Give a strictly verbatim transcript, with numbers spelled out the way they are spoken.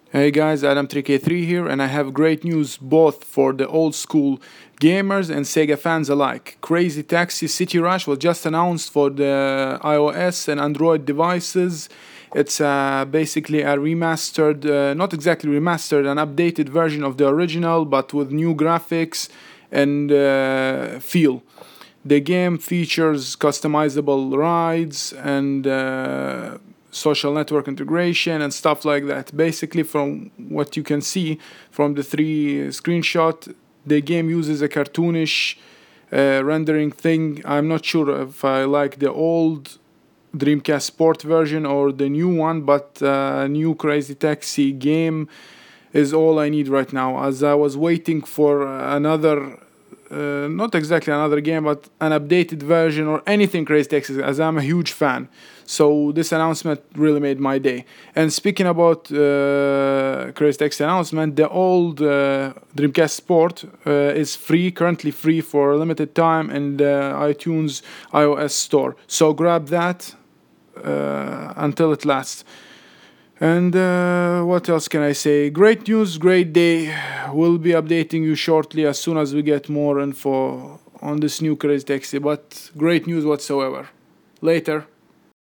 Hey guys, Adam three K three here, and I have great news both for the old school gamers and Sega fans alike. Crazy Taxi City Rush was just announced for the iOS and Android devices. It's uh, basically a remastered, uh, not exactly remastered, an updated version of the original, but with new graphics and uh, feel. The game features customizable rides and uh, social network integration and stuff like that. Basically, from what you can see from the three screenshot, the game uses a cartoonish uh, rendering thing. I'm not sure if I like the old Dreamcast Sport version or the new one, but uh, new Crazy Taxi game is all I need right now, as I was waiting for another uh, not exactly another game, but an updated version or anything Crazy Taxi, as I'm a huge fan. So this announcement really made my day. And speaking about uh, Crazy Taxi announcement, the old uh, Dreamcast Sport uh, is free, currently free for a limited time in the iTunes iOS store. So grab that uh, until it lasts. And uh, what else can I say? Great news, great day. We'll be updating you shortly as soon as we get more info on this new Crazy Taxi. But great news whatsoever. Later.